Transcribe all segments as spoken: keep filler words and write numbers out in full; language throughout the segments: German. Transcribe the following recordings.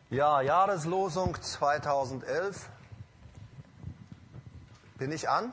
Ja, Jahreslosung zweitausendelf. Bin ich an?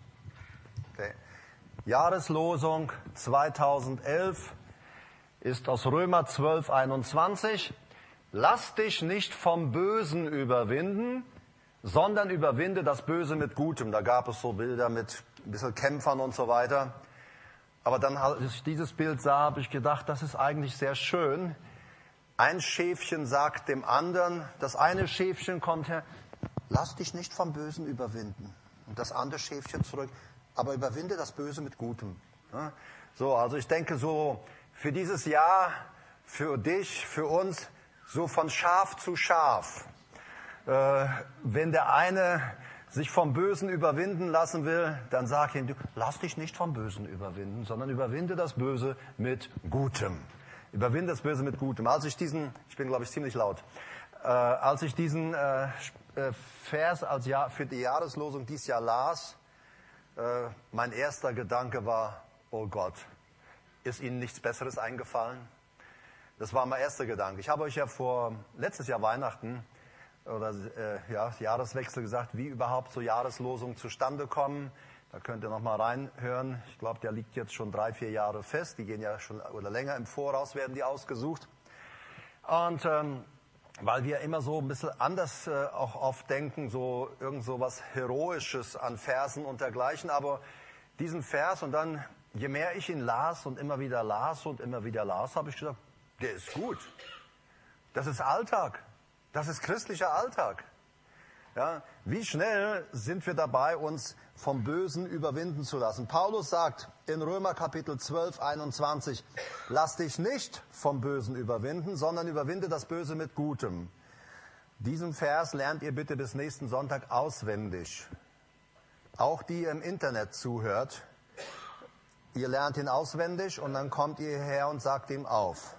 Okay. Jahreslosung zweitausendelf ist aus Römer zwölf, einundzwanzig. Lass dich nicht vom Bösen überwinden, sondern überwinde das Böse mit Gutem. Da gab es so Bilder mit ein bisschen Kämpfern und so weiter. Aber dann, als ich dieses Bild sah, habe ich gedacht, das ist eigentlich sehr schön. Ein Schäfchen sagt dem anderen, das eine Schäfchen kommt her, lass dich nicht vom Bösen überwinden. Und das andere Schäfchen zurück, aber überwinde das Böse mit Gutem. Ja? So, also ich denke so, für dieses Jahr, für dich, für uns, so von Schaf zu Schaf. Äh, wenn der eine sich vom Bösen überwinden lassen will, dann sag ihm, du, lass dich nicht vom Bösen überwinden, sondern überwinde das Böse mit Gutem. Überwinde das Böse mit Gutem. Als ich diesen, ich bin glaube ich ziemlich laut, äh, als ich diesen äh, Vers als Jahr, für die Jahreslosung dieses Jahr las, äh, mein erster Gedanke war, oh Gott, ist Ihnen nichts Besseres eingefallen? Das war mein erster Gedanke. Ich habe euch ja vor letztes Jahr Weihnachten oder äh, ja, Jahreswechsel gesagt, wie überhaupt so Jahreslosungen zustande kommen. Da könnt ihr noch mal reinhören. Ich glaube, der liegt jetzt schon drei, vier Jahre fest. Die gehen ja schon oder länger im Voraus, werden die ausgesucht. Und ähm, weil wir immer so ein bisschen anders äh, auch oft denken, so irgend so was Heroisches an Versen und dergleichen. Aber diesen Vers und dann, je mehr ich ihn las und immer wieder las und immer wieder las, habe ich gedacht, der ist gut. Das ist Alltag. Das ist christlicher Alltag. Ja, wie schnell sind wir dabei, uns vom Bösen überwinden zu lassen? Paulus sagt in Römer Kapitel zwölf, einundzwanzig, lass dich nicht vom Bösen überwinden, sondern überwinde das Böse mit Gutem. Diesen Vers lernt ihr bitte bis nächsten Sonntag auswendig. Auch die ihr im Internet zuhört. Ihr lernt ihn auswendig und dann kommt ihr her und sagt ihm auf.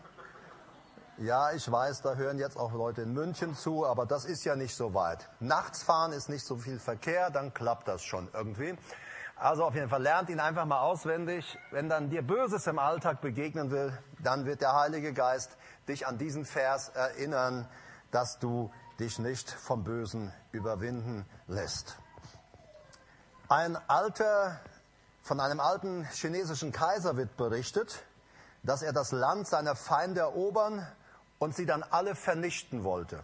Ja, ich weiß, da hören jetzt auch Leute in München zu, aber das ist ja nicht so weit. Nachts fahren ist nicht so viel Verkehr, dann klappt das schon irgendwie. Also auf jeden Fall, lernt ihn einfach mal auswendig. Wenn dann dir Böses im Alltag begegnen will, dann wird der Heilige Geist dich an diesen Vers erinnern, dass du dich nicht vom Bösen überwinden lässt. Ein alter, von einem alten chinesischen Kaiser wird berichtet, dass er das Land seiner Feinde erobern und sie dann alle vernichten wollte.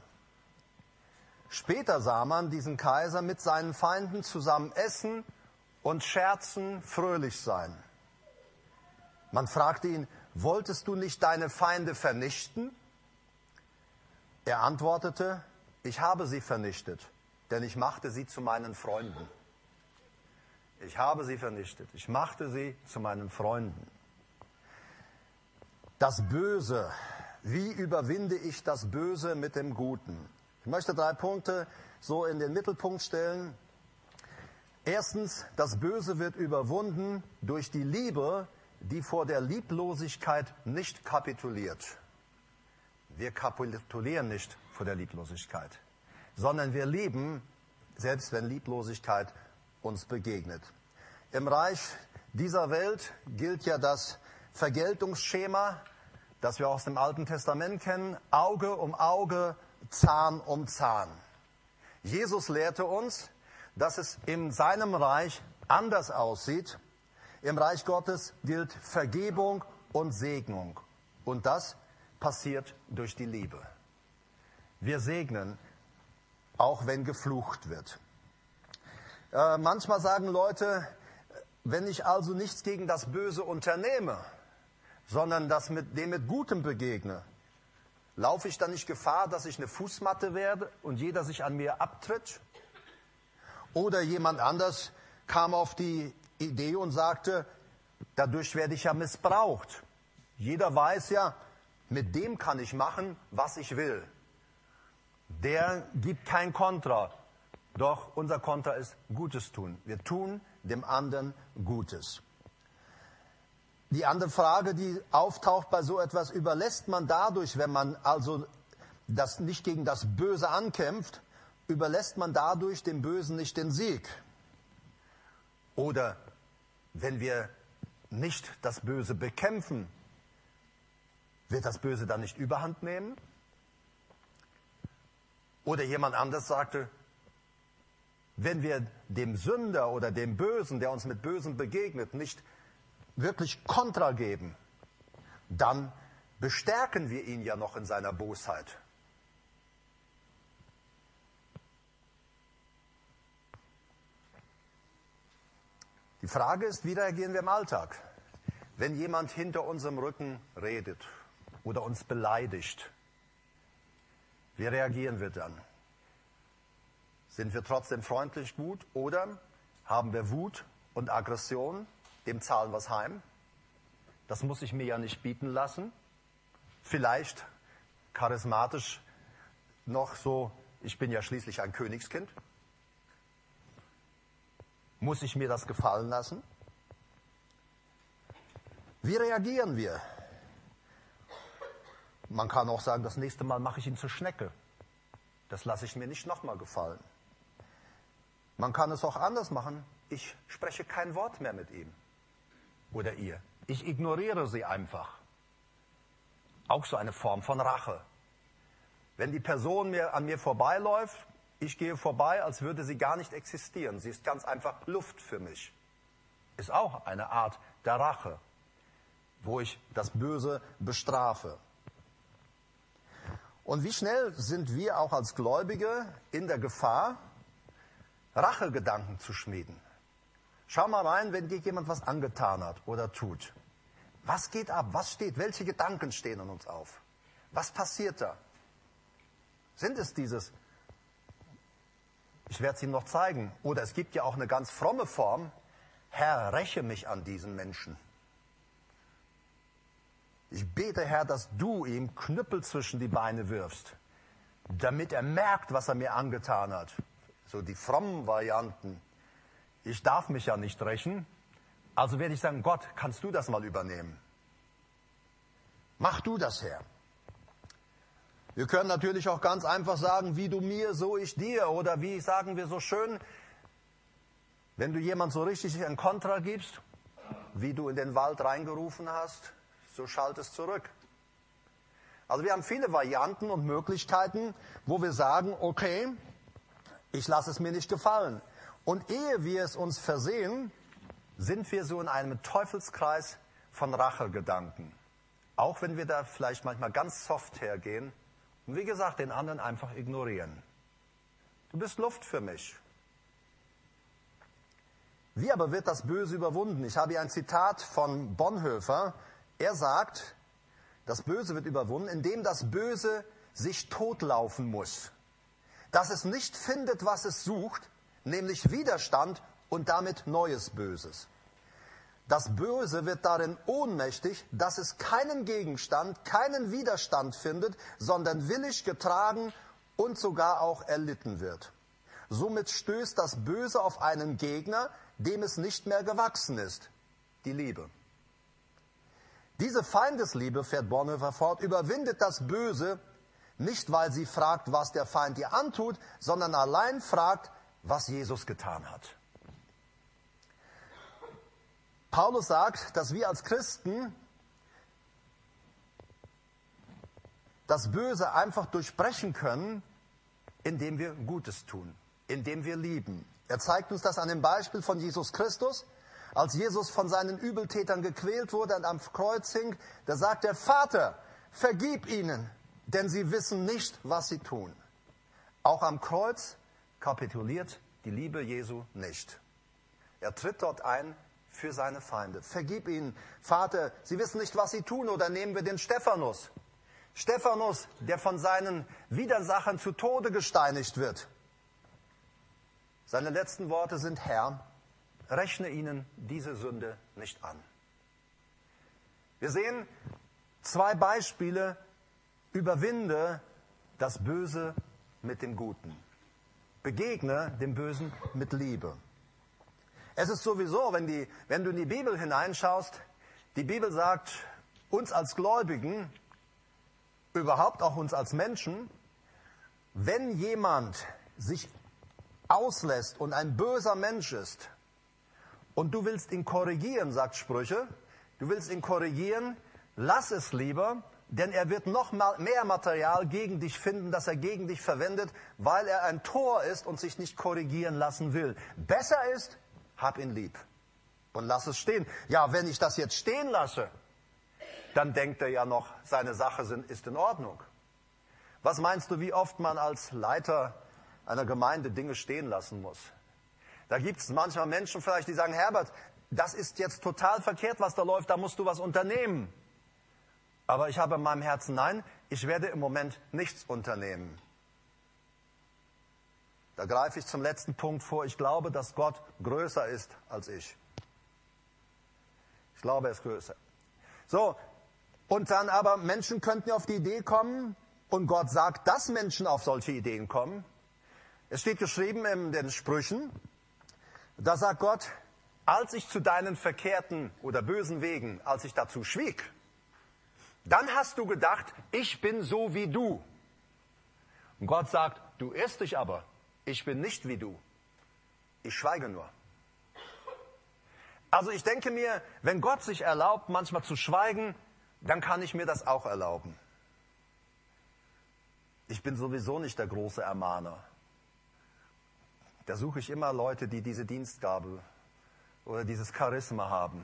Später sah man diesen Kaiser mit seinen Feinden zusammen essen und scherzen, fröhlich sein. Man fragte ihn, wolltest du nicht deine Feinde vernichten? Er antwortete, ich habe sie vernichtet, denn ich machte sie zu meinen Freunden. Ich habe sie vernichtet, ich machte sie zu meinen Freunden. Das Böse. Wie überwinde ich das Böse mit dem Guten? Ich möchte drei Punkte so in den Mittelpunkt stellen. Erstens, das Böse wird überwunden durch die Liebe, die vor der Lieblosigkeit nicht kapituliert. Wir kapitulieren nicht vor der Lieblosigkeit, sondern wir lieben, selbst wenn Lieblosigkeit uns begegnet. Im Reich dieser Welt gilt ja das Vergeltungsschema, das wir aus dem Alten Testament kennen, Auge um Auge, Zahn um Zahn. Jesus lehrte uns, dass es in seinem Reich anders aussieht. Im Reich Gottes gilt Vergebung und Segnung. Und das passiert durch die Liebe. Wir segnen, auch wenn geflucht wird. Äh, manchmal sagen Leute, wenn ich also nichts gegen das Böse unternehme, sondern das mit dem mit Gutem begegne, laufe ich dann nicht Gefahr, dass ich eine Fußmatte werde und jeder sich an mir abtritt? Oder jemand anders kam auf die Idee und sagte, dadurch werde ich ja missbraucht. Jeder weiß ja, mit dem kann ich machen, was ich will. Der gibt kein Kontra. Doch unser Kontra ist Gutes tun. Wir tun dem anderen Gutes. Die andere Frage, die auftaucht bei so etwas, überlässt man dadurch, wenn man also das nicht gegen das Böse ankämpft, überlässt man dadurch dem Bösen nicht den Sieg? Oder wenn wir nicht das Böse bekämpfen, wird das Böse dann nicht Überhand nehmen? Oder jemand anders sagte, wenn wir dem Sünder oder dem Bösen, der uns mit Bösen begegnet, nicht wirklich Kontra geben, dann bestärken wir ihn ja noch in seiner Bosheit. Die Frage ist, wie reagieren wir im Alltag? Wenn jemand hinter unserem Rücken redet oder uns beleidigt, wie reagieren wir dann? Sind wir trotzdem freundlich gut oder haben wir Wut und Aggression, dem zahlen wir es heim? Das muss ich mir ja nicht bieten lassen. Vielleicht charismatisch noch so, ich bin ja schließlich ein Königskind. Muss ich mir das gefallen lassen? Wie reagieren wir? Man kann auch sagen, das nächste Mal mache ich ihn zur Schnecke. Das lasse ich mir nicht nochmal gefallen. Man kann es auch anders machen. Ich spreche kein Wort mehr mit ihm oder ihr. Ich ignoriere sie einfach. Auch so eine Form von Rache. Wenn die Person mir, an mir vorbeiläuft, ich gehe vorbei, als würde sie gar nicht existieren. Sie ist ganz einfach Luft für mich. Ist auch eine Art der Rache, wo ich das Böse bestrafe. Und wie schnell sind wir auch als Gläubige in der Gefahr, Rachegedanken zu schmieden? Schau mal rein, wenn dir jemand was angetan hat oder tut. Was geht ab? Was steht? Welche Gedanken stehen in uns auf? Was passiert da? Sind es dieses, ich werde es ihm noch zeigen, oder es gibt ja auch eine ganz fromme Form, Herr, räche mich an diesen Menschen. Ich bete, Herr, dass du ihm Knüppel zwischen die Beine wirfst, damit er merkt, was er mir angetan hat. So die frommen Varianten. Ich darf mich ja nicht rächen, also werde ich sagen, Gott, kannst du das mal übernehmen? Mach du das, Herr. Wir können natürlich auch ganz einfach sagen, wie du mir, so ich dir. Oder wie sagen wir so schön, wenn du jemand so richtig ein Kontra gibst, wie du in den Wald reingerufen hast, so schallt es zurück. Also wir haben viele Varianten und Möglichkeiten, wo wir sagen, okay, ich lasse es mir nicht gefallen. Und ehe wir es uns versehen, sind wir so in einem Teufelskreis von Rachegedanken. Auch wenn wir da vielleicht manchmal ganz soft hergehen und wie gesagt, den anderen einfach ignorieren. Du bist Luft für mich. Wie aber wird das Böse überwunden? Ich habe hier ein Zitat von Bonhoeffer. Er sagt, das Böse wird überwunden, indem das Böse sich totlaufen muss. Dass es nicht findet, was es sucht, nämlich Widerstand und damit neues Böses. Das Böse wird darin ohnmächtig, dass es keinen Gegenstand, keinen Widerstand findet, sondern willig getragen und sogar auch erlitten wird. Somit stößt das Böse auf einen Gegner, dem es nicht mehr gewachsen ist, die Liebe. Diese Feindesliebe, fährt Bonhoeffer fort, überwindet das Böse, nicht weil sie fragt, was der Feind ihr antut, sondern allein fragt, was Jesus getan hat. Paulus sagt, dass wir als Christen das Böse einfach durchbrechen können, indem wir Gutes tun, indem wir lieben. Er zeigt uns das an dem Beispiel von Jesus Christus. Als Jesus von seinen Übeltätern gequält wurde und am Kreuz hing, da sagt er, Vater, vergib ihnen, denn sie wissen nicht, was sie tun. Auch am Kreuz kapituliert die Liebe Jesu nicht. Er tritt dort ein für seine Feinde. Vergib ihnen, Vater, sie wissen nicht, was sie tun. Oder nehmen wir den Stephanus. Stephanus, der von seinen Widersachern zu Tode gesteinigt wird. Seine letzten Worte sind, Herr, rechne ihnen diese Sünde nicht an. Wir sehen zwei Beispiele, überwinde das Böse mit dem Guten. Begegne dem Bösen mit Liebe. Es ist sowieso, wenn, die, wenn du in die Bibel hineinschaust, die Bibel sagt, uns als Gläubigen, überhaupt auch uns als Menschen, wenn jemand sich auslässt und ein böser Mensch ist und du willst ihn korrigieren, sagt Sprüche, du willst ihn korrigieren, lass es lieber denn er wird noch mal mehr Material gegen dich finden, das er gegen dich verwendet, weil er ein Tor ist und sich nicht korrigieren lassen will. Besser ist, hab ihn lieb und lass es stehen. Ja, wenn ich das jetzt stehen lasse, dann denkt er ja noch, seine Sache sind, ist in Ordnung. Was meinst du, wie oft man als Leiter einer Gemeinde Dinge stehen lassen muss? Da gibt es manchmal Menschen vielleicht, die sagen, Herbert, das ist jetzt total verkehrt, was da läuft, da musst du was unternehmen. Aber ich habe in meinem Herzen, nein, ich werde im Moment nichts unternehmen. Da greife ich zum letzten Punkt vor. Ich glaube, dass Gott größer ist als ich. Ich glaube, er ist größer. So, und dann aber, Menschen könnten ja auf die Idee kommen, und Gott sagt, dass Menschen auf solche Ideen kommen. Es steht geschrieben in den Sprüchen, da sagt Gott, als ich zu deinen verkehrten oder bösen Wegen, als ich dazu schwieg, dann hast du gedacht, ich bin so wie du. Und Gott sagt, du irrst dich aber, ich bin nicht wie du. Ich schweige nur. Also ich denke mir, wenn Gott sich erlaubt, manchmal zu schweigen, dann kann ich mir das auch erlauben. Ich bin sowieso nicht der große Ermahner. Da suche ich immer Leute, die diese Dienstgabe oder dieses Charisma haben.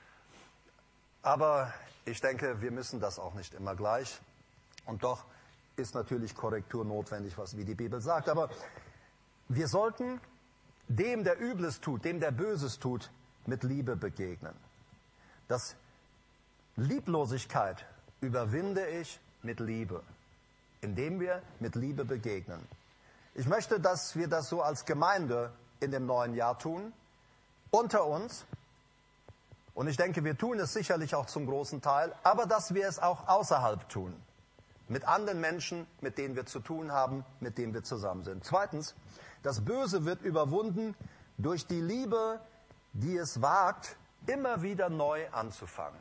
Aber ich denke, wir müssen das auch nicht immer gleich. Und doch ist natürlich Korrektur notwendig, was wie die Bibel sagt. Aber wir sollten dem, der Übles tut, dem, der Böses tut, mit Liebe begegnen. Das Lieblosigkeit überwinde ich mit Liebe, indem wir mit Liebe begegnen. Ich möchte, dass wir das so als Gemeinde in dem neuen Jahr tun, unter uns. Und ich denke, wir tun es sicherlich auch zum großen Teil, aber dass wir es auch außerhalb tun. Mit anderen Menschen, mit denen wir zu tun haben, mit denen wir zusammen sind. Zweitens, das Böse wird überwunden durch die Liebe, die es wagt, immer wieder neu anzufangen.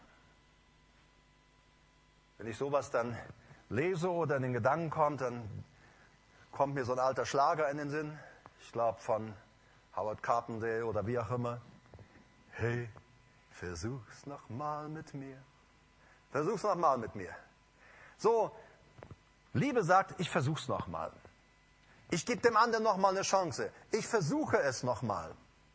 Wenn ich sowas dann lese oder in den Gedanken kommt, dann kommt mir so ein alter Schlager in den Sinn. Ich glaube von Howard Carpendale oder wie auch immer. Hey, versuch's noch mal mit mir. Versuch's noch mal mit mir. So, Liebe sagt, ich versuch's noch mal. Ich gebe dem anderen noch mal eine Chance. Ich versuche es noch mal.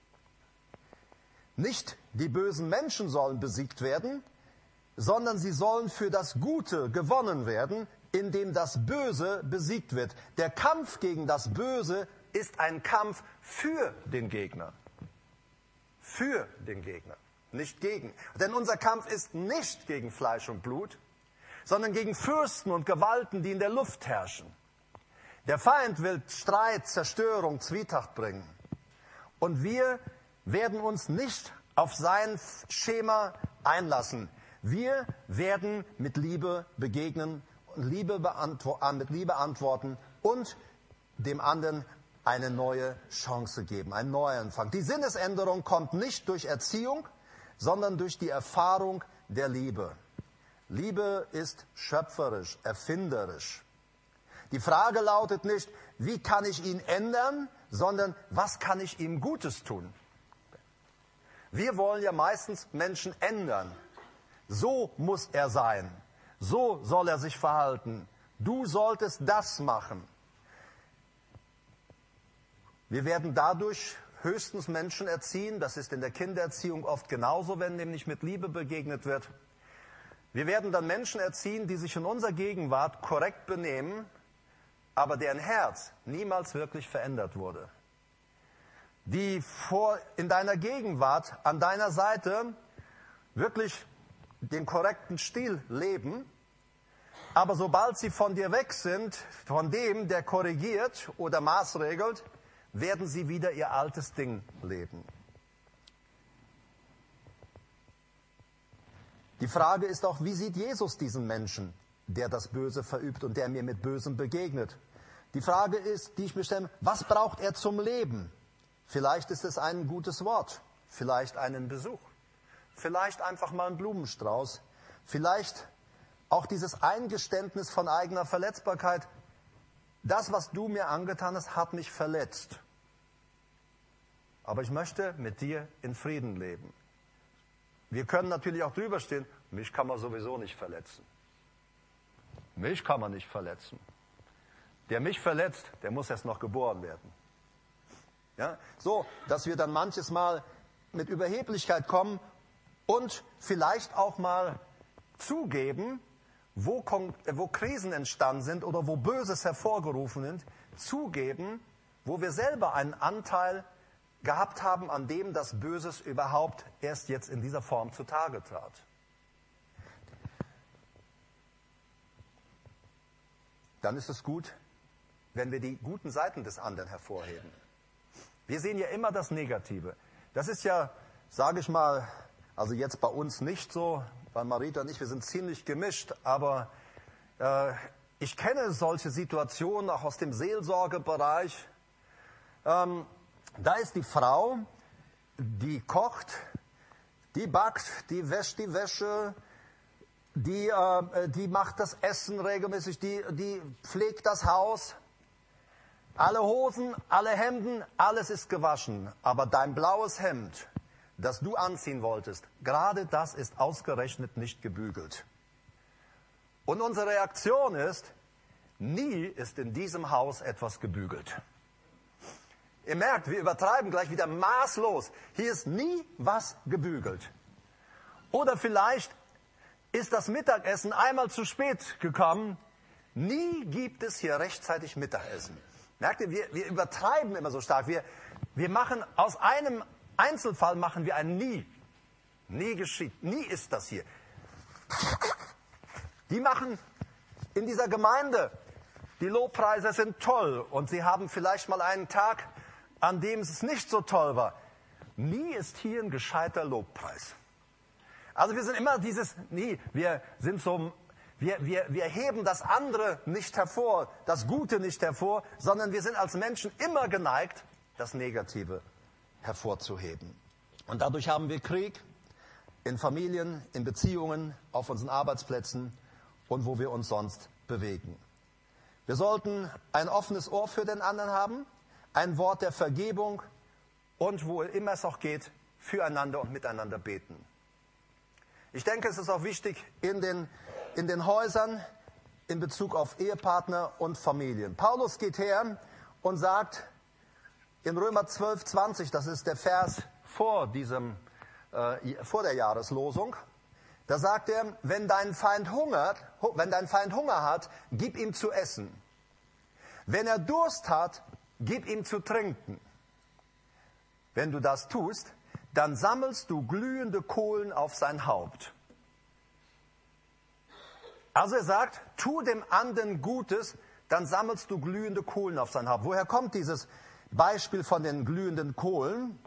Nicht die bösen Menschen sollen besiegt werden, sondern sie sollen für das Gute gewonnen werden, indem das Böse besiegt wird. Der Kampf gegen das Böse ist ein Kampf für den Gegner. Für den Gegner, nicht gegen. Denn unser Kampf ist nicht gegen Fleisch und Blut, sondern gegen Fürsten und Gewalten, die in der Luft herrschen. Der Feind will Streit, Zerstörung, Zwietracht bringen. Und wir werden uns nicht auf sein Schema einlassen. Wir werden mit Liebe begegnen und Liebe mit Liebe antworten und dem anderen eine neue Chance geben, einen Neuanfang. Die Sinnesänderung kommt nicht durch Erziehung, sondern durch die Erfahrung der Liebe. Liebe ist schöpferisch, erfinderisch. Die Frage lautet nicht, wie kann ich ihn ändern, sondern was kann ich ihm Gutes tun? Wir wollen ja meistens Menschen ändern. So muss er sein. So soll er sich verhalten. Du solltest das machen. Wir werden dadurch höchstens Menschen erziehen. Das ist in der Kindererziehung oft genauso, wenn nämlich mit Liebe begegnet wird. Wir werden dann Menschen erziehen, die sich in unserer Gegenwart korrekt benehmen, aber deren Herz niemals wirklich verändert wurde. Die vor, in deiner Gegenwart, an deiner Seite, wirklich den korrekten Stil leben, aber sobald sie von dir weg sind, von dem, der korrigiert oder maßregelt, werden sie wieder ihr altes Ding leben. Die Frage ist auch, wie sieht Jesus diesen Menschen, der das Böse verübt und der mir mit Bösem begegnet? Die Frage ist, die ich mir stelle, was braucht er zum Leben? Vielleicht ist es ein gutes Wort, vielleicht einen Besuch, vielleicht einfach mal ein Blumenstrauß, vielleicht auch dieses Eingeständnis von eigener Verletzbarkeit. Das, was du mir angetan hast, hat mich verletzt. Aber ich möchte mit dir in Frieden leben. Wir können natürlich auch drüber stehen, mich kann man sowieso nicht verletzen. Mich kann man nicht verletzen. Der mich verletzt, der muss erst noch geboren werden. Ja? So, dass wir dann manches Mal mit Überheblichkeit kommen und vielleicht auch mal zugeben, wo, wo Krisen entstanden sind oder wo Böses hervorgerufen sind, zugeben, wo wir selber einen Anteil gehabt haben, an dem das Böses überhaupt erst jetzt in dieser Form zutage trat. Dann ist es gut, wenn wir die guten Seiten des anderen hervorheben. Wir sehen ja immer das Negative. Das ist ja, sage ich mal, also jetzt bei uns nicht so, bei Marita und ich, wir sind ziemlich gemischt, aber äh, ich kenne solche Situationen auch aus dem Seelsorgebereich. Ähm, da ist die Frau, die kocht, die backt, die wäscht die Wäsche, die, äh, die macht das Essen regelmäßig, die, die pflegt das Haus. Alle Hosen, alle Hemden, alles ist gewaschen. Aber dein blaues Hemd, das du anziehen wolltest, gerade das ist ausgerechnet nicht gebügelt. Und unsere Reaktion ist, nie ist in diesem Haus etwas gebügelt. Ihr merkt, wir übertreiben gleich wieder maßlos. Hier ist nie was gebügelt. Oder vielleicht ist das Mittagessen einmal zu spät gekommen. Nie gibt es hier rechtzeitig Mittagessen. Merkt ihr, wir, wir übertreiben immer so stark. Wir, wir machen aus einem Einzelfall machen wir ein Nie. Nie geschieht. Nie ist das hier. Die machen in dieser Gemeinde, die Lobpreise sind toll und sie haben vielleicht mal einen Tag, an dem es nicht so toll war. Nie ist hier ein gescheiter Lobpreis. Also wir sind immer dieses Nie. Wir sind so... Wir, wir, wir heben das andere nicht hervor, das Gute nicht hervor, sondern wir sind als Menschen immer geneigt, das Negative hervorzuheben. Und dadurch haben wir Krieg in Familien, in Beziehungen, auf unseren Arbeitsplätzen und wo wir uns sonst bewegen. Wir sollten ein offenes Ohr für den anderen haben, ein Wort der Vergebung und, wo immer es auch geht, füreinander und miteinander beten. Ich denke, es ist auch wichtig, in den in den Häusern in Bezug auf Ehepartner und Familien. Paulus geht her und sagt in Römer zwölf, zwanzig, das ist der Vers vor, diesem, äh, vor der Jahreslosung, da sagt er, wenn dein Feind hungert, wenn dein Feind Hunger hat, gib ihm zu essen. Wenn er Durst hat, gib ihm zu trinken. Wenn du das tust, dann sammelst du glühende Kohlen auf sein Haupt. Also er sagt, tu dem anderen Gutes, dann sammelst du glühende Kohlen auf sein Haupt. Woher kommt dieses Beispiel von den glühenden Kohlen?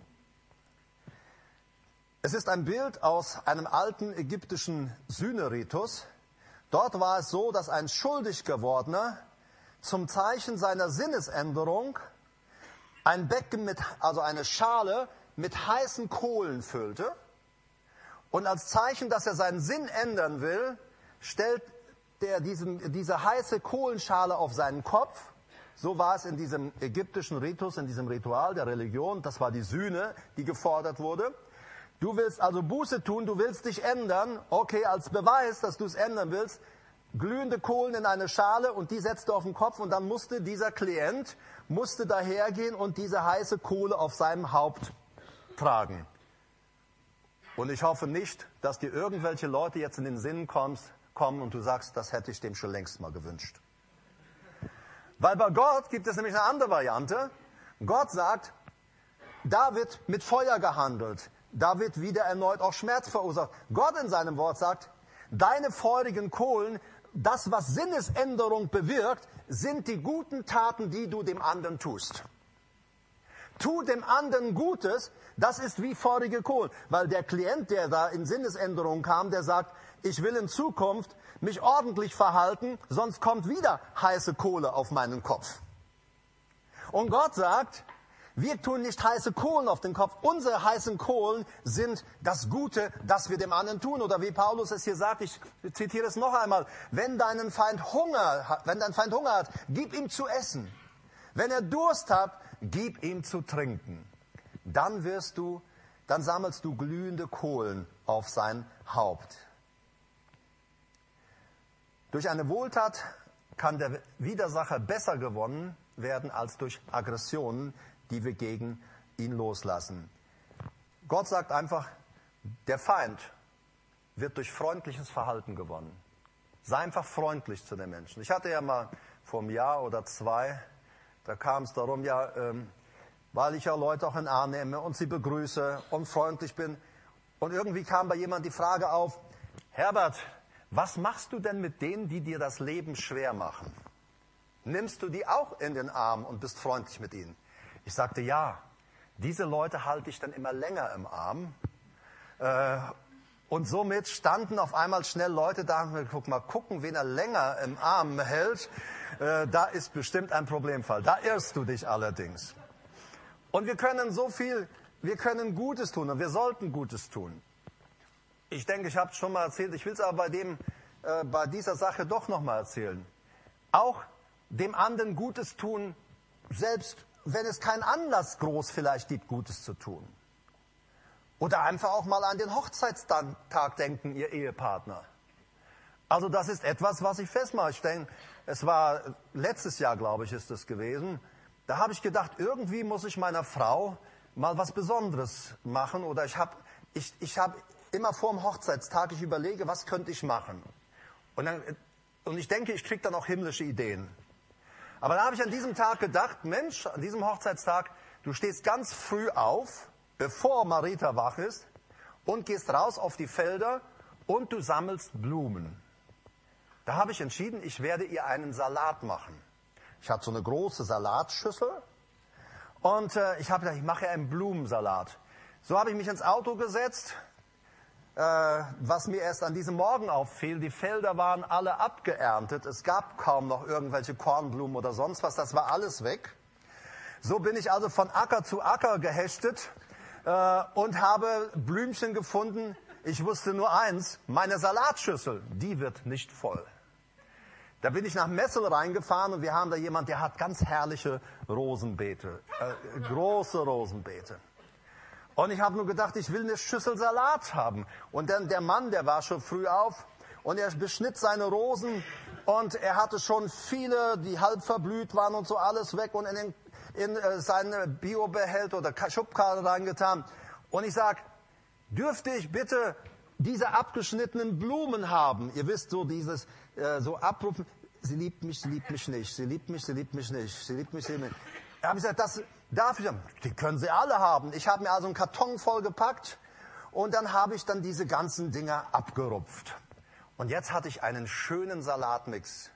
Es ist ein Bild aus einem alten ägyptischen Sühneritus. Dort war es so, dass ein schuldig gewordener zum Zeichen seiner Sinnesänderung ein Becken mit, also eine Schale mit heißen Kohlen füllte. Und als Zeichen, dass er seinen Sinn ändern will, stellt der diesen, diese heiße Kohlenschale auf seinen Kopf. So war es in diesem ägyptischen Ritus, in diesem Ritual der Religion. Das war die Sühne, die gefordert wurde. Du willst also Buße tun, du willst dich ändern. Okay, als Beweis, dass du es ändern willst, glühende Kohlen in eine Schale und die setzt du auf den Kopf und dann musste dieser Klient, musste dahergehen und diese heiße Kohle auf seinem Haupt tragen. Und ich hoffe nicht, dass dir irgendwelche Leute jetzt in den Sinn kommst, kommen und du sagst, das hätte ich dem schon längst mal gewünscht. Weil bei Gott gibt es nämlich eine andere Variante. Gott sagt, da wird mit Feuer gehandelt. Da wird wieder erneut auch Schmerz verursacht. Gott in seinem Wort sagt, deine feurigen Kohlen, das, was Sinnesänderung bewirkt, sind die guten Taten, die du dem anderen tust. Tu dem anderen Gutes, das ist wie feurige Kohlen. Weil der Klient, der da in Sinnesänderung kam, der sagt, ich will in Zukunft mich ordentlich verhalten, sonst kommt wieder heiße Kohle auf meinen Kopf. Und Gott sagt, wir tun nicht heiße Kohlen auf den Kopf. Unsere heißen Kohlen sind das Gute, das wir dem anderen tun. Oder wie Paulus es hier sagt, ich zitiere es noch einmal, wenn dein Feind Hunger hat, wenn dein Feind Hunger hat, gib ihm zu essen. Wenn er Durst hat, gib ihm zu trinken. Dann wirst du, dann sammelst du glühende Kohlen auf sein Haupt. Durch eine Wohltat kann der Widersacher besser gewonnen werden als durch Aggressionen, die wir gegen ihn loslassen. Gott sagt einfach, der Feind wird durch freundliches Verhalten gewonnen. Sei einfach freundlich zu den Menschen. Ich hatte ja mal vor einem Jahr oder zwei, da kam es darum, ja, ähm, weil ich ja Leute auch in den Arm nehme und sie begrüße und freundlich bin. Und irgendwie kam bei jemand die Frage auf, Herbert, was machst du denn mit denen, die dir das Leben schwer machen? Nimmst du die auch in den Arm und bist freundlich mit ihnen? Ich sagte, ja, diese Leute halte ich dann immer länger im Arm. Äh, und somit standen auf einmal schnell Leute da und guck mal, gucken, wen er länger im Arm hält. Äh, da ist bestimmt ein Problemfall. Da irrst du dich allerdings. Und wir können so viel, wir können Gutes tun und wir sollten Gutes tun. Ich denke, ich habe es schon mal erzählt, ich will es aber bei, dem, äh, bei dieser Sache doch noch mal erzählen. Auch dem anderen Gutes tun, selbst wenn es keinen Anlass groß vielleicht gibt, Gutes zu tun. Oder einfach auch mal an den Hochzeitstag denken, ihr Ehepartner. Also das ist etwas, was ich festmache. Ich denke, es war letztes Jahr, glaube ich, ist es gewesen. Da habe ich gedacht, irgendwie muss ich meiner Frau mal was Besonderes machen. Oder ich habe ich, ich hab immer vor dem Hochzeitstag, ich überlege, was könnte ich machen. Und, dann, und ich denke, ich kriege dann auch himmlische Ideen. Aber da habe ich an diesem Tag gedacht, Mensch, an diesem Hochzeitstag, du stehst ganz früh auf, bevor Marita wach ist, und gehst raus auf die Felder und du sammelst Blumen. Da habe ich entschieden, ich werde ihr einen Salat machen. Ich hatte so eine große Salatschüssel und äh, ich habe gedacht, ich mache einen Blumensalat. So habe ich mich ins Auto gesetzt, äh, was mir erst an diesem Morgen auffiel, die Felder waren alle abgeerntet. Es gab kaum noch irgendwelche Kornblumen oder sonst was, das war alles weg. So bin ich also von Acker zu Acker gehechtet äh, und habe Blümchen gefunden. Ich wusste nur eins, meine Salatschüssel, die wird nicht voll. Da bin ich nach Messel reingefahren und wir haben da jemanden, der hat ganz herrliche Rosenbeete, äh, große Rosenbeete. Und ich habe nur gedacht, ich will eine Schüssel Salat haben. Und dann der Mann, der war schon früh auf und er beschnitt seine Rosen und er hatte schon viele, die halb verblüht waren und so alles weg und in, den, in äh, seine Biobehälter oder Schubkarre reingetan. Und ich sag, dürfte ich bitte diese abgeschnittenen Blumen haben? Ihr wisst, so dieses, äh, so abrufen, sie liebt mich, sie liebt mich nicht, sie liebt mich, sie liebt mich nicht, sie liebt mich, sie liebt mich nicht. Da habe ich gesagt, das darf ich, die können sie alle haben. Ich habe mir also einen Karton voll gepackt und dann habe ich dann diese ganzen Dinger abgerupft. Und jetzt hatte ich einen schönen Salatmix.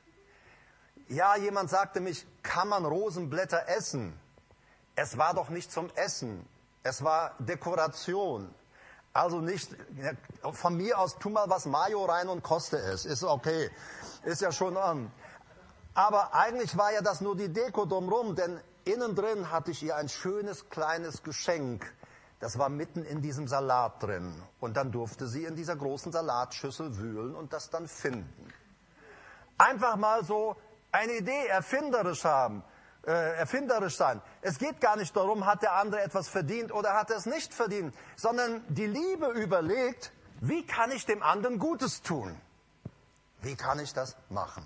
Ja, jemand sagte mich, kann man Rosenblätter essen? Es war doch nicht zum Essen, es war Dekoration. Also nicht, von mir aus, tu mal was Mayo rein und koste es. Ist okay. Ist ja schon an. Aber eigentlich war ja das nur die Deko drumherum, denn innen drin hatte ich ihr ein schönes kleines Geschenk. Das war mitten in diesem Salat drin. Und dann durfte sie in dieser großen Salatschüssel wühlen und das dann finden. Einfach mal so eine Idee, erfinderisch haben. Äh, erfinderisch sein. Es geht gar nicht darum, hat der andere etwas verdient oder hat er es nicht verdient, sondern die Liebe überlegt, wie kann ich dem anderen Gutes tun? Wie kann ich das machen?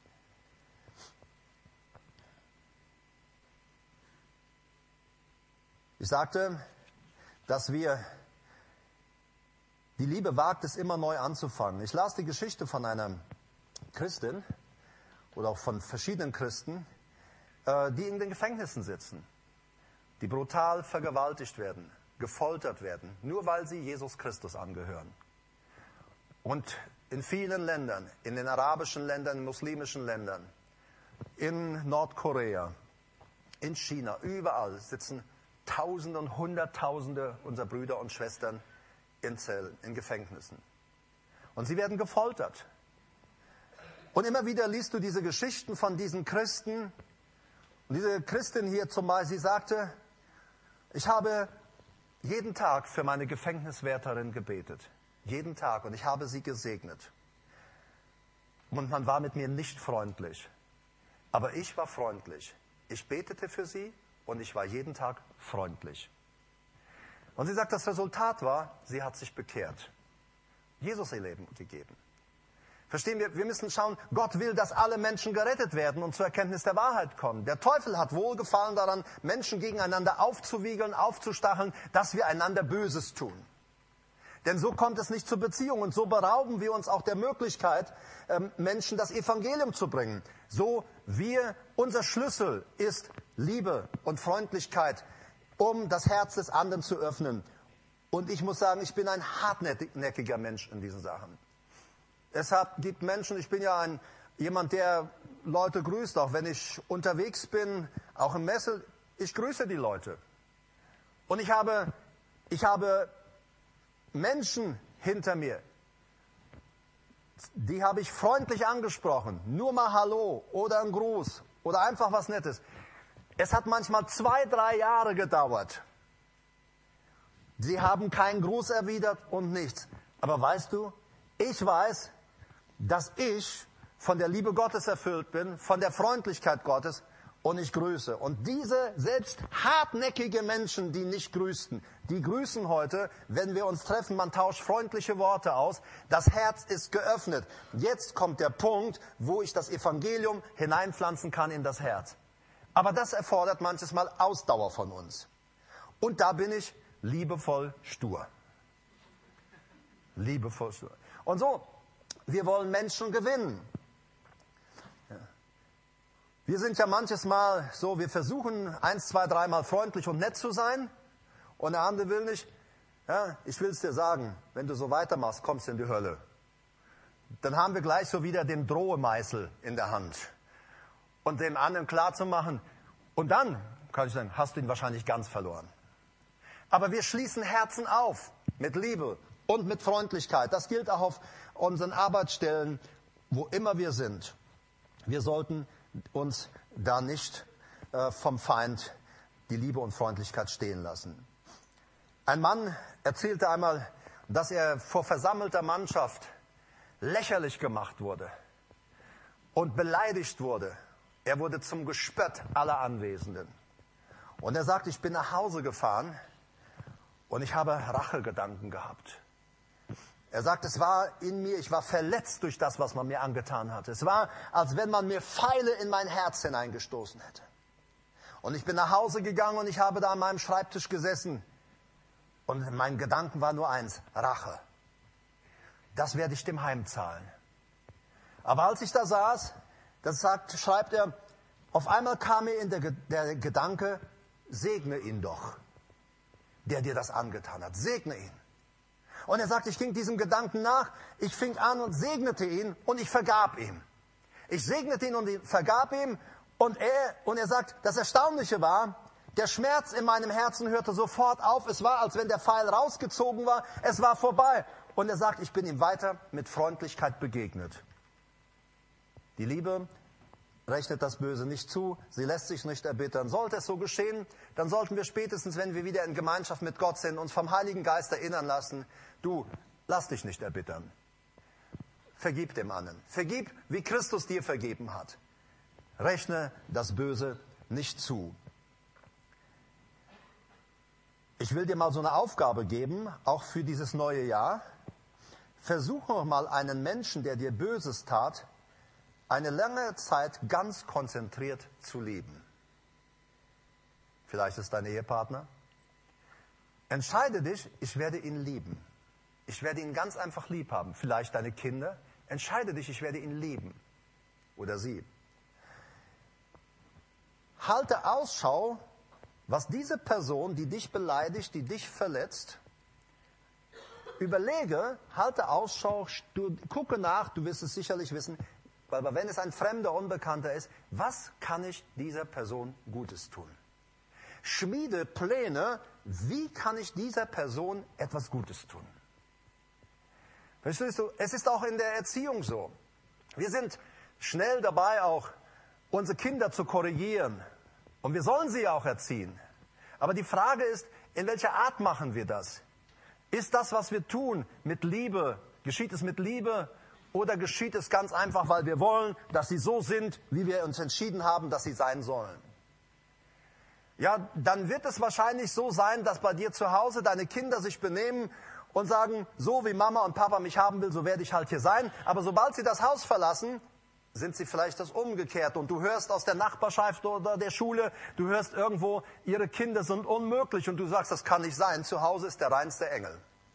Ich sagte, dass wir, die Liebe wagt es immer neu anzufangen. Ich las die Geschichte von einer Christin oder auch von verschiedenen Christen, die in den Gefängnissen sitzen, die brutal vergewaltigt werden, gefoltert werden, nur weil sie Jesus Christus angehören. Und in vielen Ländern, in den arabischen Ländern, in muslimischen Ländern, in Nordkorea, in China, überall sitzen Tausende und Hunderttausende unserer Brüder und Schwestern in Zellen, in Gefängnissen. Und sie werden gefoltert. Und immer wieder liest du diese Geschichten von diesen Christen. Und diese Christin hier zum Beispiel, sie sagte, ich habe jeden Tag für meine Gefängniswärterin gebetet. Jeden Tag. Und ich habe sie gesegnet. Und man war mit mir nicht freundlich. Aber ich war freundlich. Ich betete für sie und ich war jeden Tag freundlich. Und sie sagt, das Resultat war, sie hat sich bekehrt. Jesus ihr Leben gegeben. Verstehen wir? Wir müssen schauen, Gott will, dass alle Menschen gerettet werden und zur Erkenntnis der Wahrheit kommen. Der Teufel hat Wohlgefallen daran, Menschen gegeneinander aufzuwiegeln, aufzustacheln, dass wir einander Böses tun. Denn so kommt es nicht zur Beziehung und so berauben wir uns auch der Möglichkeit, Menschen das Evangelium zu bringen. So wir, unser Schlüssel ist Liebe und Freundlichkeit, um das Herz des anderen zu öffnen. Und ich muss sagen, ich bin ein hartnäckiger Mensch in diesen Sachen. Deshalb gibt Menschen, ich bin ja ein, jemand, der Leute grüßt, auch wenn ich unterwegs bin, auch im Messe, ich grüße die Leute. Und ich habe, ich habe Menschen hinter mir, die habe ich freundlich angesprochen, nur mal Hallo oder ein Gruß oder einfach was Nettes. Es hat manchmal zwei, drei Jahre gedauert. Sie haben keinen Gruß erwidert und nichts. Aber weißt du, ich weiß, dass ich von der Liebe Gottes erfüllt bin, von der Freundlichkeit Gottes und ich grüße. Und diese selbst hartnäckige Menschen, die nicht grüßten, die grüßen heute, wenn wir uns treffen, man tauscht freundliche Worte aus, das Herz ist geöffnet. Jetzt kommt der Punkt, wo ich das Evangelium hineinpflanzen kann in das Herz. Aber das erfordert manches Mal Ausdauer von uns. Und da bin ich liebevoll stur. Liebevoll stur. Und so, wir wollen Menschen gewinnen. Ja. Wir sind ja manches Mal so, wir versuchen eins, zwei, dreimal freundlich und nett zu sein und der andere will nicht. Ja, ich will es dir sagen, wenn du so weitermachst, kommst du in die Hölle. Dann haben wir gleich so wieder den Drohemeißel in der Hand. Und dem anderen klarzumachen. Und dann, kann ich sagen, hast du ihn wahrscheinlich ganz verloren. Aber wir schließen Herzen auf mit Liebe und mit Freundlichkeit. Das gilt auch auf unseren Arbeitsstellen, wo immer wir sind. Wir sollten uns da nicht äh, vom Feind die Liebe und Freundlichkeit stehen lassen. Ein Mann erzählte einmal, dass er vor versammelter Mannschaft lächerlich gemacht wurde und beleidigt wurde. Er wurde zum Gespött aller Anwesenden. Und er sagt, ich bin nach Hause gefahren und ich habe Rachegedanken gehabt. Er sagt, es war in mir, ich war verletzt durch das, was man mir angetan hatte. Es war, als wenn man mir Pfeile in mein Herz hineingestoßen hätte. Und ich bin nach Hause gegangen und ich habe da an meinem Schreibtisch gesessen. Und mein Gedanken war nur eins, Rache. Das werde ich dem heimzahlen. Aber als ich da saß, das sagt, schreibt er, auf einmal kam mir in der, der Gedanke, segne ihn doch, der dir das angetan hat. Segne ihn. Und er sagt, ich ging diesem Gedanken nach, ich fing an und segnete ihn und ich vergab ihm. Ich segnete ihn und ich vergab ihm und er, und er sagt, das Erstaunliche war, der Schmerz in meinem Herzen hörte sofort auf. Es war, als wenn der Pfeil rausgezogen war. Es war vorbei. Und er sagt, ich bin ihm weiter mit Freundlichkeit begegnet. Die Liebe rechnet das Böse nicht zu, sie lässt sich nicht erbittern. Sollte es so geschehen, dann sollten wir spätestens, wenn wir wieder in Gemeinschaft mit Gott sind, uns vom Heiligen Geist erinnern lassen, du, lass dich nicht erbittern. Vergib dem anderen. Vergib, wie Christus dir vergeben hat. Rechne das Böse nicht zu. Ich will dir mal so eine Aufgabe geben, auch für dieses neue Jahr. Versuche mal einen Menschen, der dir Böses tat, eine lange Zeit ganz konzentriert zu lieben. Vielleicht ist dein Ehepartner. Entscheide dich, ich werde ihn lieben. Ich werde ihn ganz einfach lieb haben. Vielleicht deine Kinder. Entscheide dich, ich werde ihn lieben. Oder sie. Halte Ausschau, was diese Person, die dich beleidigt, die dich verletzt, überlege, halte Ausschau, du, gucke nach, du wirst es sicherlich wissen, aber wenn es ein fremder, Unbekannter ist, was kann ich dieser Person Gutes tun? Schmiede Pläne, wie kann ich dieser Person etwas Gutes tun? Verstehst du? Es ist auch in der Erziehung so. Wir sind schnell dabei, auch unsere Kinder zu korrigieren. Und wir sollen sie auch erziehen. Aber die Frage ist, in welcher Art machen wir das? Ist das, was wir tun, mit Liebe? Geschieht es mit Liebe? Oder geschieht es ganz einfach, weil wir wollen, dass sie so sind, wie wir uns entschieden haben, dass sie sein sollen? Ja, dann wird es wahrscheinlich so sein, dass bei dir zu Hause deine Kinder sich benehmen und sagen, so wie Mama und Papa mich haben will, so werde ich halt hier sein. Aber sobald sie das Haus verlassen, sind sie vielleicht das Umgekehrte. Und du hörst aus der Nachbarschaft oder der Schule, du hörst irgendwo, ihre Kinder sind unmöglich. Und du sagst, das kann nicht sein. Zu Hause ist der reinste Engel.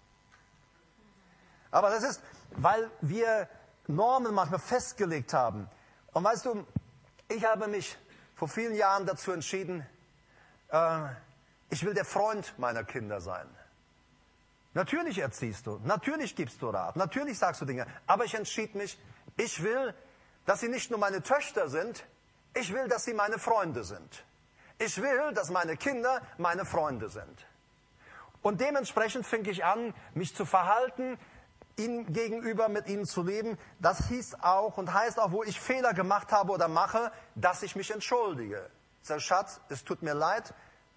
Aber das ist, weil wir Normen manchmal festgelegt haben. Und weißt du, ich habe mich vor vielen Jahren dazu entschieden, äh, ich will der Freund meiner Kinder sein. Natürlich erziehst du, natürlich gibst du Rat, natürlich sagst du Dinge. Aber ich entschied mich, ich will, dass sie nicht nur meine Töchter sind, ich will, dass sie meine Freunde sind. Ich will, dass meine Kinder meine Freunde sind. Und dementsprechend fing ich an, mich zu verhalten, ihnen gegenüber mit ihnen zu leben. Das hieß auch und heißt auch, wo ich Fehler gemacht habe oder mache, dass ich mich entschuldige. Sag, Schatz, es tut mir leid,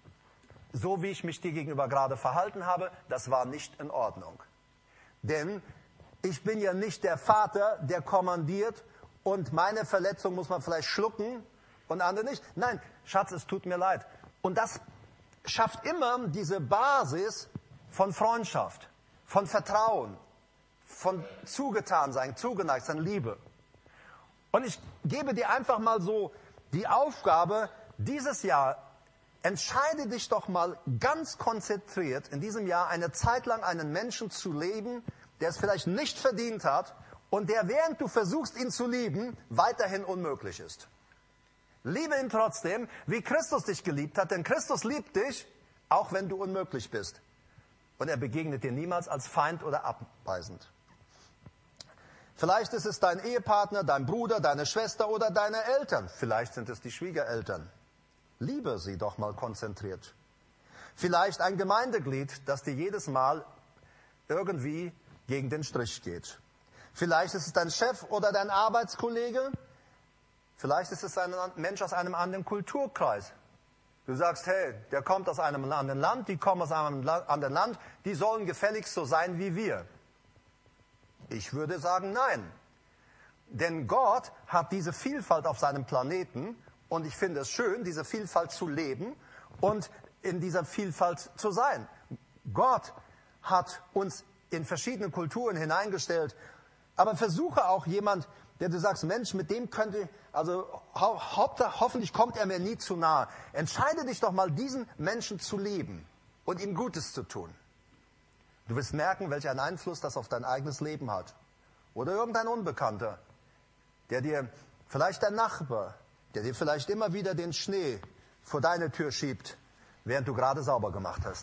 so wie ich mich dir gegenüber gerade verhalten habe, das war nicht in Ordnung. Denn ich bin ja nicht der Vater, der kommandiert, und meine Verletzung muss man vielleicht schlucken und andere nicht. Nein, Schatz, es tut mir leid. Und das schafft immer diese Basis von Freundschaft, von Vertrauen, von Zugetansein, zugeneigt sein, Liebe. Und ich gebe dir einfach mal so die Aufgabe, dieses Jahr, entscheide dich doch mal ganz konzentriert, in diesem Jahr eine Zeit lang einen Menschen zu leben, der es vielleicht nicht verdient hat, und der, während du versuchst, ihn zu lieben, weiterhin unmöglich ist. Liebe ihn trotzdem, wie Christus dich geliebt hat, denn Christus liebt dich, auch wenn du unmöglich bist. Und er begegnet dir niemals als Feind oder abweisend. Vielleicht ist es dein Ehepartner, dein Bruder, deine Schwester oder deine Eltern. Vielleicht sind es die Schwiegereltern. Liebe sie doch mal konzentriert. Vielleicht ein Gemeindeglied, das dir jedes Mal irgendwie gegen den Strich geht. Vielleicht ist es dein Chef oder dein Arbeitskollege. Vielleicht ist es ein Mensch aus einem anderen Kulturkreis. Du sagst, hey, der kommt aus einem anderen Land, die kommen aus einem anderen Land, die sollen gefälligst so sein wie wir. Ich würde sagen, nein. Denn Gott hat diese Vielfalt auf seinem Planeten und ich finde es schön, diese Vielfalt zu leben und in dieser Vielfalt zu sein. Gott hat uns in verschiedene Kulturen hineingestellt. Aber versuche auch jemand, der du sagst, Mensch, mit dem könnte, also ho ho hoffentlich kommt er mir nie zu nahe. Entscheide dich doch mal, diesen Menschen zu lieben und ihm Gutes zu tun. Du wirst merken, welch einen Einfluss das auf dein eigenes Leben hat. Oder irgendein Unbekannter, der dir, vielleicht dein Nachbar, der dir vielleicht immer wieder den Schnee vor deine Tür schiebt, während du gerade sauber gemacht hast.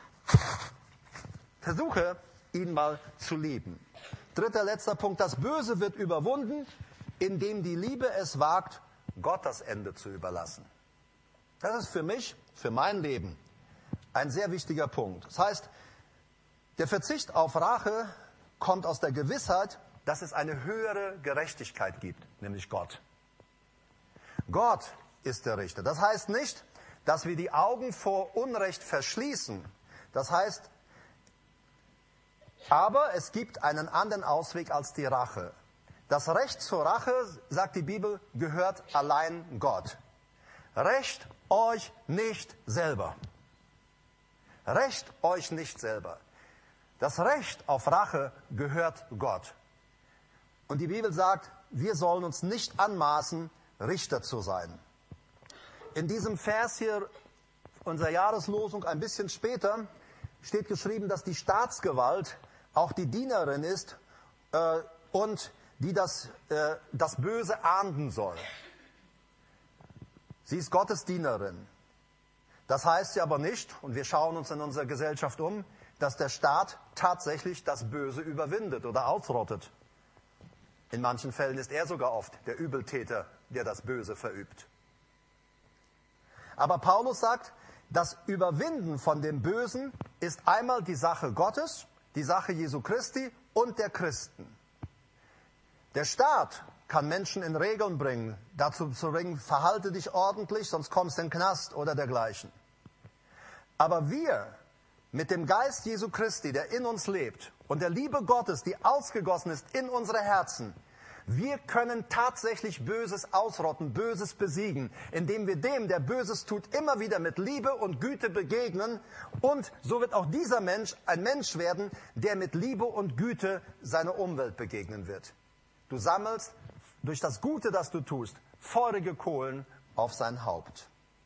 Versuche, ihn mal zu lieben. Dritter, letzter Punkt. Das Böse wird überwunden, indem die Liebe es wagt, Gott das Ende zu überlassen. Das ist für mich, für mein Leben, ein sehr wichtiger Punkt. Das heißt, der Verzicht auf Rache kommt aus der Gewissheit, dass es eine höhere Gerechtigkeit gibt, nämlich Gott. Gott ist der Richter. Das heißt nicht, dass wir die Augen vor Unrecht verschließen. Das heißt, aber es gibt einen anderen Ausweg als die Rache. Das Recht zur Rache, sagt die Bibel, gehört allein Gott. Rächt euch nicht selber. Rächt euch nicht selber. Das Recht auf Rache gehört Gott. Und die Bibel sagt, wir sollen uns nicht anmaßen, Richter zu sein. In diesem Vers hier, unserer Jahreslosung, ein bisschen später, steht geschrieben, dass die Staatsgewalt auch die Dienerin ist äh, und die das, äh, das Böse ahnden soll. Sie ist Gottes Dienerin. Das heißt ja aber nicht, und wir schauen uns in unserer Gesellschaft um, dass der Staat tatsächlich das Böse überwindet oder ausrottet. In manchen Fällen ist er sogar oft der Übeltäter, der das Böse verübt. Aber Paulus sagt, das Überwinden von dem Bösen ist einmal die Sache Gottes, die Sache Jesu Christi und der Christen. Der Staat kann Menschen in Regeln bringen, dazu zu bringen, verhalte dich ordentlich, sonst kommst du in den Knast oder dergleichen. Aber wir mit dem Geist Jesu Christi, der in uns lebt, und der Liebe Gottes, die ausgegossen ist in unsere Herzen, Wir können tatsächlich Böses ausrotten, Böses besiegen, indem wir dem, der Böses tut, immer wieder mit Liebe und Güte begegnen. Und so wird auch dieser Mensch ein Mensch werden, der mit Liebe und Güte seiner Umwelt begegnen wird. Du sammelst durch das Gute, das du tust, feurige Kohlen auf sein Haupt.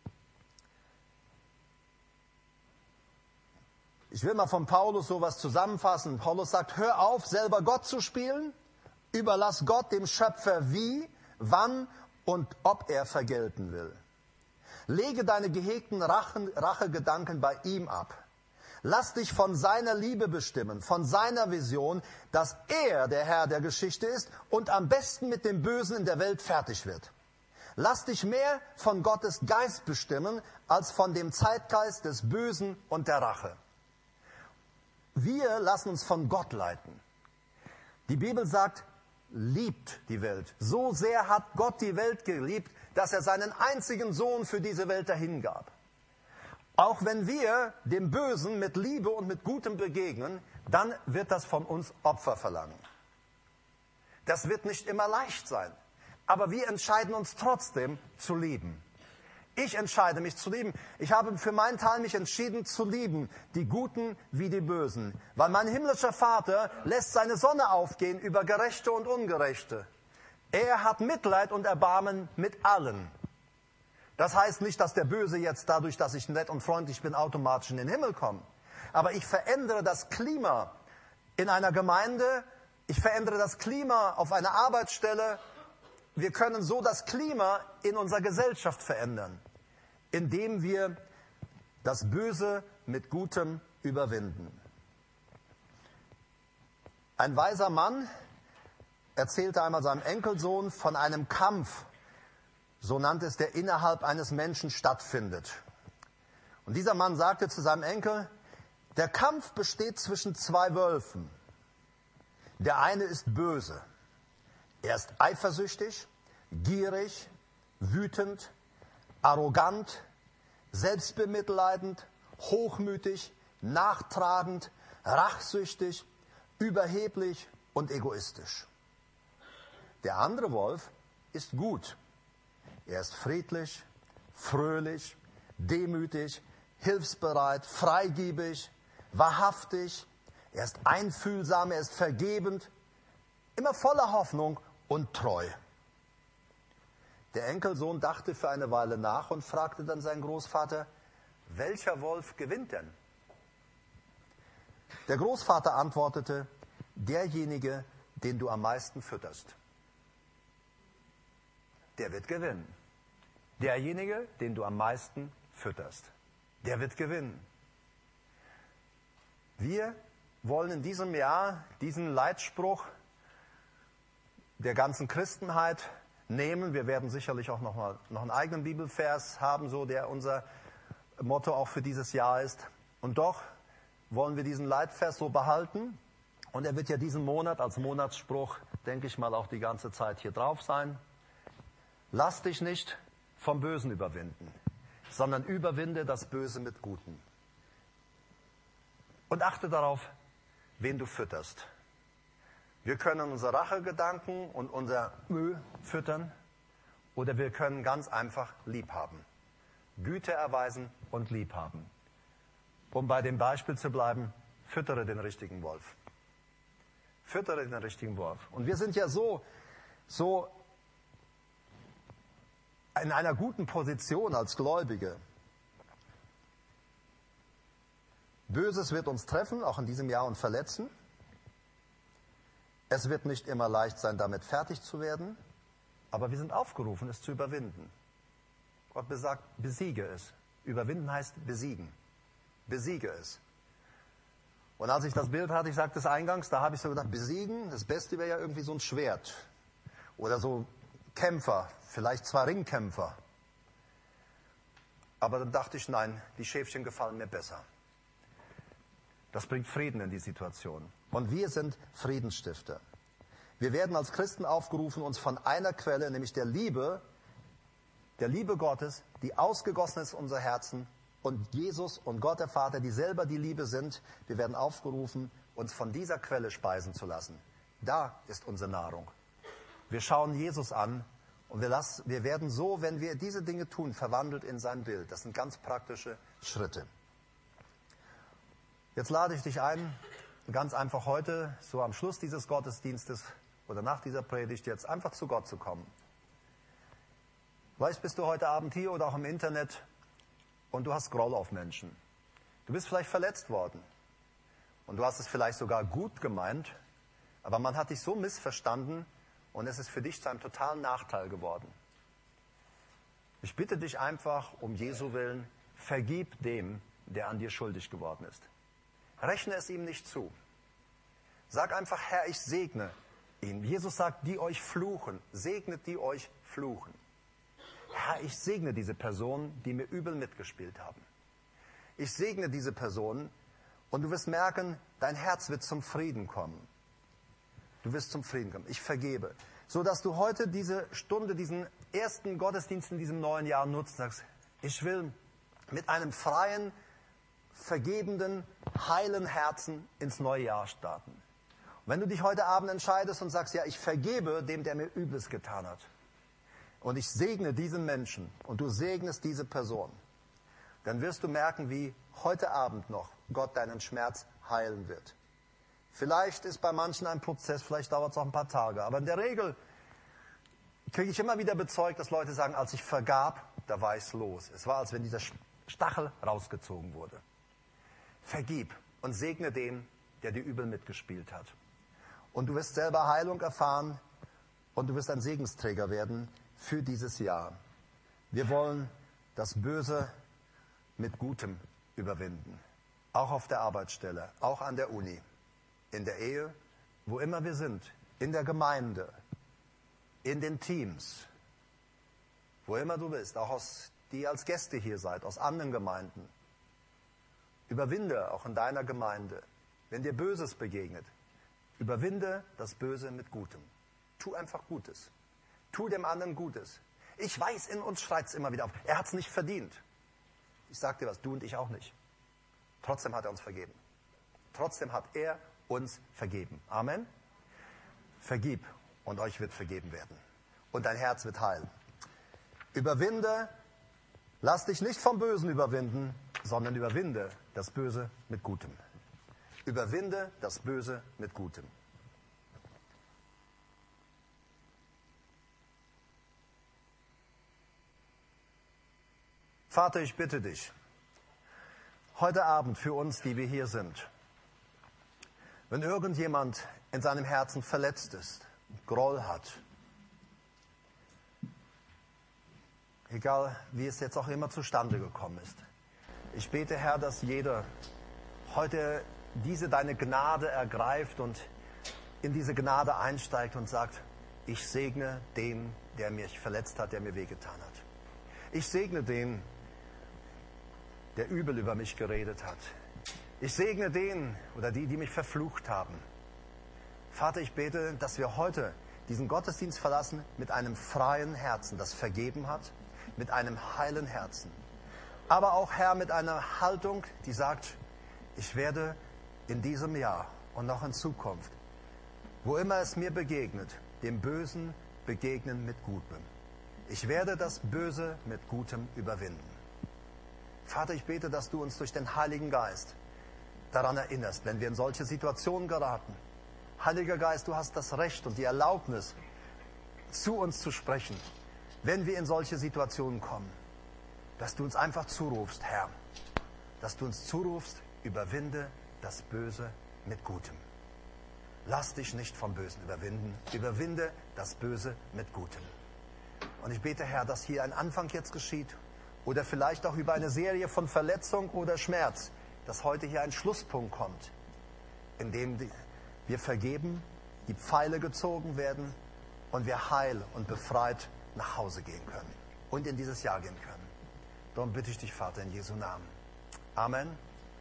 Ich will mal von Paulus sowas zusammenfassen. Paulus sagt, hör auf, selber Gott zu spielen. Überlass Gott dem Schöpfer wie, wann und ob er vergelten will. Lege deine gehegten Rachen, Rachegedanken bei ihm ab. Lass dich von seiner Liebe bestimmen, von seiner Vision, dass er der Herr der Geschichte ist und am besten mit dem Bösen in der Welt fertig wird. Lass dich mehr von Gottes Geist bestimmen, als von dem Zeitgeist des Bösen und der Rache. Wir lassen uns von Gott leiten. Die Bibel sagt, liebt die Welt. So sehr hat Gott die Welt geliebt, dass er seinen einzigen Sohn für diese Welt dahingab. Auch wenn wir dem Bösen mit Liebe und mit Gutem begegnen, dann wird das von uns Opfer verlangen. Das wird nicht immer leicht sein, aber wir entscheiden uns trotzdem zu lieben. Ich entscheide mich zu lieben. Ich habe für meinen Teil mich entschieden zu lieben, die Guten wie die Bösen. Weil mein himmlischer Vater lässt seine Sonne aufgehen über Gerechte und Ungerechte. Er hat Mitleid und Erbarmen mit allen. Das heißt nicht, dass der Böse jetzt dadurch, dass ich nett und freundlich bin, automatisch in den Himmel kommt. Aber ich verändere das Klima in einer Gemeinde. Ich verändere das Klima auf einer Arbeitsstelle. Wir können so das Klima in unserer Gesellschaft verändern, indem wir das Böse mit Gutem überwinden. Ein weiser Mann erzählte einmal seinem Enkelsohn von einem Kampf, so nannte es, der innerhalb eines Menschen stattfindet. Und dieser Mann sagte zu seinem Enkel, der Kampf besteht zwischen zwei Wölfen. Der eine ist böse. Er ist eifersüchtig, gierig, wütend, arrogant, selbstbemitleidend, hochmütig, nachtragend, rachsüchtig, überheblich und egoistisch. Der andere Wolf ist gut. Er ist friedlich, fröhlich, demütig, hilfsbereit, freigebig, wahrhaftig. Er ist einfühlsam, er ist vergebend, immer voller Hoffnung und treu. Der Enkelsohn dachte für eine Weile nach und fragte dann seinen Großvater, welcher Wolf gewinnt denn? Der Großvater antwortete, derjenige, den du am meisten fütterst. Der wird gewinnen. Derjenige, den du am meisten fütterst, der wird gewinnen. Wir wollen in diesem Jahr diesen Leitspruch der ganzen Christenheit nehmen. Wir werden sicherlich auch noch, mal, noch einen eigenen Bibelvers haben, so der unser Motto auch für dieses Jahr ist. Und doch wollen wir diesen Leitvers so behalten. Und er wird ja diesen Monat als Monatsspruch, denke ich mal, auch die ganze Zeit hier drauf sein. Lass dich nicht vom Bösen überwinden, sondern überwinde das Böse mit Guten. Und achte darauf, wen du fütterst. Wir können unsere Rachegedanken und unser Müll füttern oder wir können ganz einfach lieb haben. Güte erweisen und lieb haben. Um bei dem Beispiel zu bleiben, füttere den richtigen Wolf. Füttere den richtigen Wolf. Und wir sind ja so, so in einer guten Position als Gläubige. Böses wird uns treffen, auch in diesem Jahr, und verletzen. Es wird nicht immer leicht sein, damit fertig zu werden, aber wir sind aufgerufen, es zu überwinden. Gott besagt, besiege es. Überwinden heißt besiegen. Besiege es. Und als ich das Bild hatte, ich sagte es eingangs, da habe ich so gedacht, besiegen, das Beste wäre ja irgendwie so ein Schwert. Oder so Kämpfer, vielleicht zwei Ringkämpfer. Aber dann dachte ich, nein, die Schäfchen gefallen mir besser. Das bringt Frieden in die Situation. Und wir sind Friedensstifter. Wir werden als Christen aufgerufen, uns von einer Quelle, nämlich der Liebe, der Liebe Gottes, die ausgegossen ist in unser Herzen, und Jesus und Gott der Vater, die selber die Liebe sind, wir werden aufgerufen, uns von dieser Quelle speisen zu lassen. Da ist unsere Nahrung. Wir schauen Jesus an und wir, lassen, wir werden so, wenn wir diese Dinge tun, verwandelt in sein Bild. Das sind ganz praktische Schritte. Jetzt lade ich dich ein, ganz einfach heute, so am Schluss dieses Gottesdienstes oder nach dieser Predigt, jetzt einfach zu Gott zu kommen. Vielleicht bist du heute Abend hier oder auch im Internet und du hast Groll auf Menschen. Du bist vielleicht verletzt worden und du hast es vielleicht sogar gut gemeint, aber man hat dich so missverstanden und es ist für dich zu einem totalen Nachteil geworden. Ich bitte dich einfach um Jesu Willen, vergib dem, der an dir schuldig geworden ist. Rechne es ihm nicht zu. Sag einfach, Herr, ich segne ihn. Jesus sagt, die euch fluchen, segnet die euch fluchen. Herr, ich segne diese Personen, die mir übel mitgespielt haben. Ich segne diese Personen und du wirst merken, dein Herz wird zum Frieden kommen. Du wirst zum Frieden kommen. Ich vergebe. So dass du heute diese Stunde, diesen ersten Gottesdienst in diesem neuen Jahr nutzt, sagst, ich will mit einem freien, vergebenden, heilen Herzen ins neue Jahr starten. Und wenn du dich heute Abend entscheidest und sagst, ja, ich vergebe dem, der mir Übles getan hat, und ich segne diesen Menschen und du segnest diese Person, dann wirst du merken, wie heute Abend noch Gott deinen Schmerz heilen wird. Vielleicht ist bei manchen ein Prozess, vielleicht dauert es auch ein paar Tage, aber in der Regel kriege ich immer wieder bezeugt, dass Leute sagen, als ich vergab, da war es los. Es war, als wenn dieser Stachel rausgezogen wurde. Vergib und segne den, der dir übel mitgespielt hat. Und du wirst selber Heilung erfahren und du wirst ein Segensträger werden für dieses Jahr. Wir wollen das Böse mit Gutem überwinden. Auch auf der Arbeitsstelle, auch an der Uni, in der Ehe, wo immer wir sind, in der Gemeinde, in den Teams, wo immer du bist, auch aus, die als Gäste hier seid, aus anderen Gemeinden. Überwinde auch in deiner Gemeinde, wenn dir Böses begegnet, überwinde das Böse mit Gutem. Tu einfach Gutes. Tu dem anderen Gutes. Ich weiß, in uns schreit es immer wieder auf. Er hat es nicht verdient. Ich sag dir was, du und ich auch nicht. Trotzdem hat er uns vergeben. Trotzdem hat er uns vergeben. Amen. Vergib und euch wird vergeben werden. Und dein Herz wird heilen. Überwinde, lass dich nicht vom Bösen überwinden, sondern überwinde das Böse mit Gutem. Überwinde das Böse mit Gutem. Vater, ich bitte dich, heute Abend für uns, die wir hier sind, wenn irgendjemand in seinem Herzen verletzt ist, Groll hat, egal wie es jetzt auch immer zustande gekommen ist, ich bete, Herr, dass jeder heute diese deine Gnade ergreift und in diese Gnade einsteigt und sagt, ich segne den, der mich verletzt hat, der mir wehgetan hat. Ich segne den, der übel über mich geredet hat. Ich segne den oder die, die mich verflucht haben. Vater, ich bete, dass wir heute diesen Gottesdienst verlassen mit einem freien Herzen, das vergeben hat, mit einem heilen Herzen. Aber auch, Herr, mit einer Haltung, die sagt, ich werde in diesem Jahr und noch in Zukunft, wo immer es mir begegnet, dem Bösen begegnen mit Gutem. Ich werde das Böse mit Gutem überwinden. Vater, ich bete, dass du uns durch den Heiligen Geist daran erinnerst, wenn wir in solche Situationen geraten. Heiliger Geist, du hast das Recht und die Erlaubnis, zu uns zu sprechen, wenn wir in solche Situationen kommen. Dass du uns einfach zurufst, Herr. Dass du uns zurufst, überwinde das Böse mit Gutem. Lass dich nicht vom Bösen überwinden. Überwinde das Böse mit Gutem. Und ich bete, Herr, dass hier ein Anfang jetzt geschieht oder vielleicht auch über eine Serie von Verletzung oder Schmerz, dass heute hier ein Schlusspunkt kommt, in dem wir vergeben, die Pfeile gezogen werden und wir heil und befreit nach Hause gehen können und in dieses Jahr gehen können. Darum bitte ich dich, Vater, in Jesu Namen. Amen.